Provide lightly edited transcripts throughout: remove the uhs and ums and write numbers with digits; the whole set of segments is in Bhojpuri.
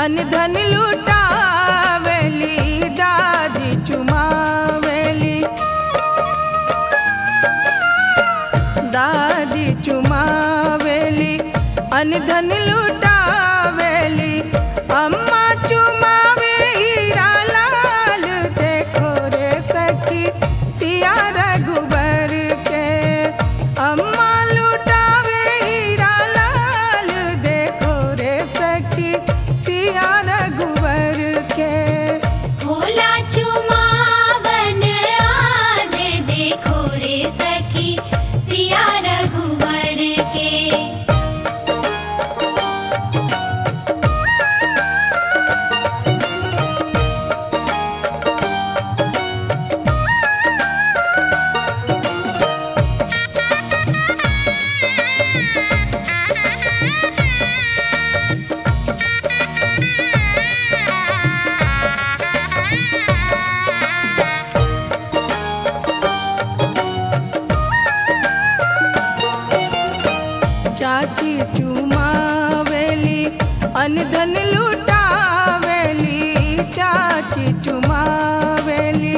अनधन लुटावेली दादी चुमावेली दादी चुमावेली अनधन लुटावेली अम्मा चुमावे हीरा लाल देखो रे सखी सिया रघुबर के अम्मा लुटावे हीरा लाल देखो रे सखी सिया रघुबर के भोला चुमावन आज देखो रे सखी सिया रघुवर के। चाची चुमावेली अनधन लुटावेली चाची चुमावेली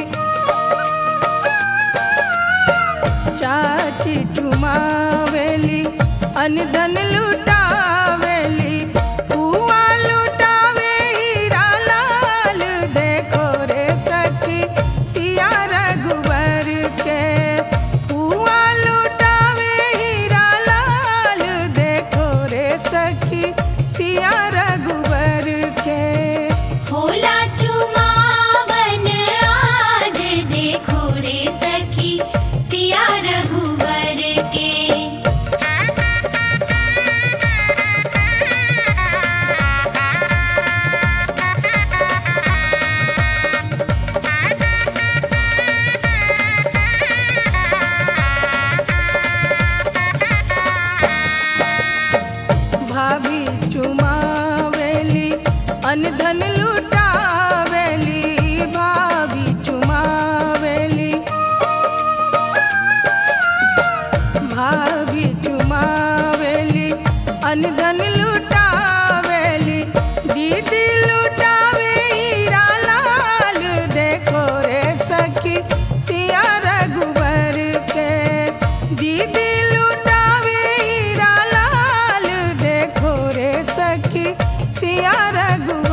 चाची चुमावेली अनधन लुटावेली बुआ लुटावे हीरा लाल देखो रे सखी सिया रघुबर के बुआ लुटावे हीरा लाल देखो रे सखी सिया रघुबर के भोला चुमावन आज देखो रे सखी सिया रघुवर के। भाभी चुमावेली अनधन लुटावेली भाभी चुमावेली भाभी चुमावेली अनधन लुटावेली दीदी लुटावे हीरा लाल देखो रे सखी सिया रघुबर के दीदी लुटावे हीरा लाल देखो रे सखी सिया रघु